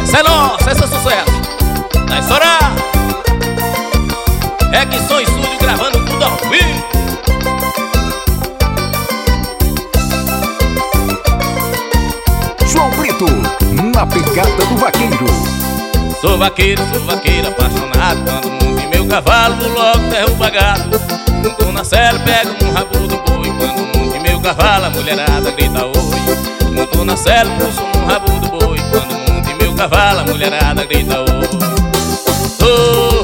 Essa é nossa, esse é sucesso. Vai estourar. É que som estúdio gravando tudo ao vivo. João Brito, na pegada do vaqueiro. Sou vaqueiro apaixonado. Quando monto em meu cavalo, logo derruba gado. Monto na serra, pego no rabo do boi. Quando monto em meu cavalo, a mulherada grita oi. Monto na serra, puxo no rabo do boi. Quando monto em meu cavalo, a mulherada grita oi. Sou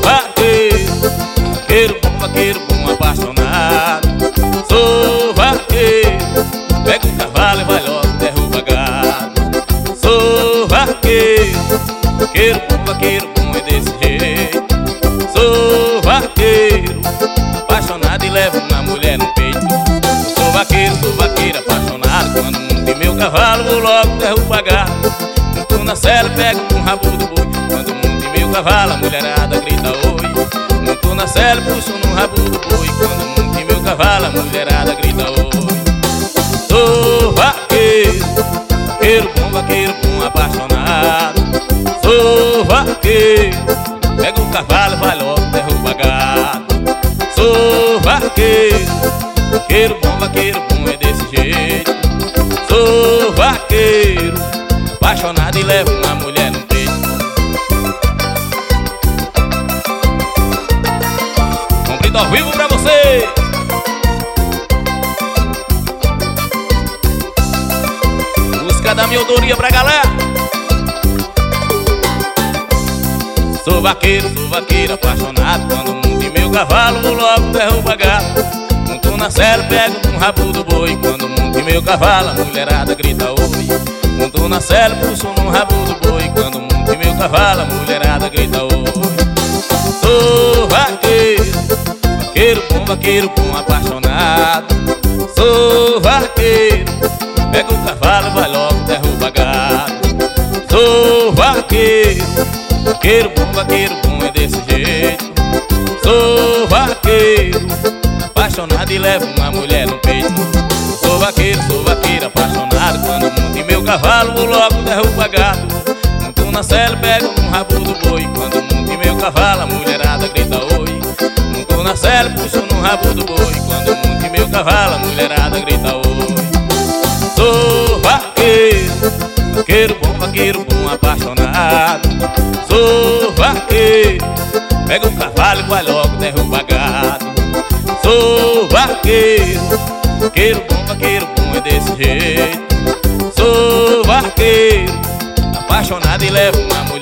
vaqueiro bom apaixonado. Sou vaqueiro, pega o cavalo e vai logo derruba gado. Sou vaqueiro bom é desse jeito. Sou vaqueiro, apaixonado e levo uma mulher no peito. Sou vaqueiro apaixonado. Quando monto em meu cavalo, vou logo derruba gado. Monto na serra, pego no rabo do boi. Quando monto em meu cavalo, a mulherada grita oi. Monto na serra, puxo no rabo do boi. Quando monto em meu cavalo, a mulherada grita oi. Sou vaqueiro bom apaixonado. Sou vaqueiro, pega o cavalo e vai logo derruba gado. Sou vaqueiro bom é desse jeito. Sou vaqueiro, apaixonado e levo uma mulher no peito. João Brito ao vivo pra você. Música da minha autoria pra galera. Sou vaqueiro apaixonado. Quando monto em meu cavalo, vou logo derruba gado. Monto na serra, pego no rabo do boi. Quando monto em meu cavalo, a mulherada grita oi. Monto na serra, puxo no rabo do boi. Quando monto em meu cavalo, a mulherada grita oi. Sou vaqueiro bom apaixonado. Sou vaqueiro, pega o cavalo e vai logo derruba gado. Sou vaqueiro bom é desse jeito. Sou vaqueiro, apaixonado e levo uma mulher no peito. Sou vaqueiro apaixonado. Quando monto em meu cavalo, vou logo derruba gado. Monto na serra, pego no rabo do boi. Quando monto em meu cavalo, a mulherada grita oi. Monto na serra, puxo no rabo do boi. Quando monto em meu cavalo, a mulherada grita oi. Sou vaqueiro bom apaixonado. Sou vaqueiro, pega o cavalo e vai logo derruba gado. Sou vaqueiro bom é desse jeito. Sou vaqueiro, apaixonado e levo uma mulher.